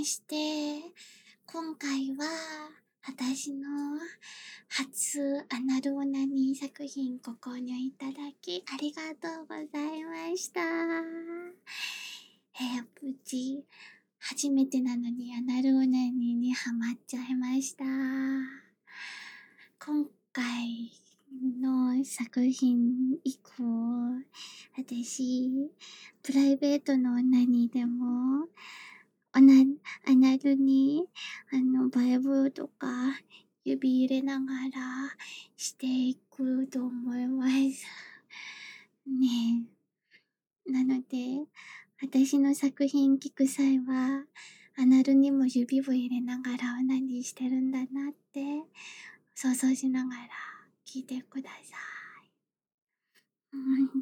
まして、今回は私の初アナルオナニー作品ご購入いただきありがとうございました。無事、初めてなのにアナルオナニーにハマっちゃいました。今回の作品以降、私、プライベートのオナニーでも、アナルに、バイブとか、指入れながらしていくと思います。ねえ。なので、私の作品聞く際は、アナルにも指を入れながらオナニーしてるんだなって想像しながら聞いてください。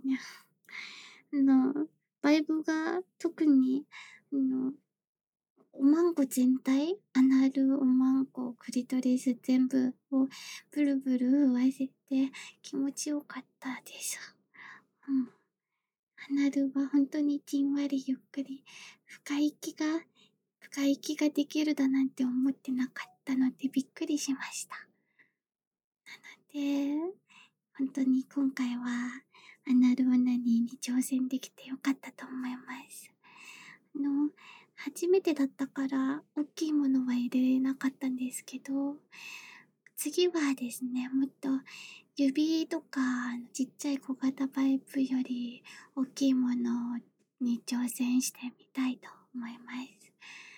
バイブが特に、おまんこ全体、アナル、おまんこ、クリトリス全部をブルブル震わせて気持ちよかったです。アナルは本当にじんわりゆっくり深い息ができるだなんて思ってなかったのでびっくりしました。なので、本当に今回はアナルオナニーに挑戦できてよかったと思います。初めてだったから大きいものは入れれなかったんですけど、次はですね、もっと指とかちっちゃい小型パイプより大きいものに挑戦してみたいと思います。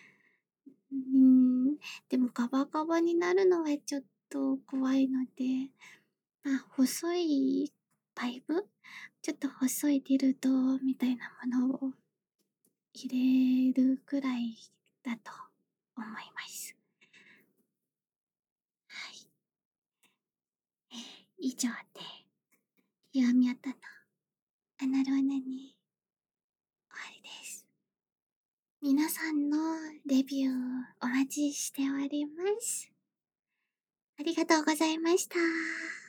でもガバガバになるのはちょっと怖いので、細いパイプ、ちょっと細いディルドみたいなものを入れるくらいだと思います。はい。以上で、弱みあったのアナルオナニー終わりです。皆さんのレビューお待ちしております。ありがとうございました。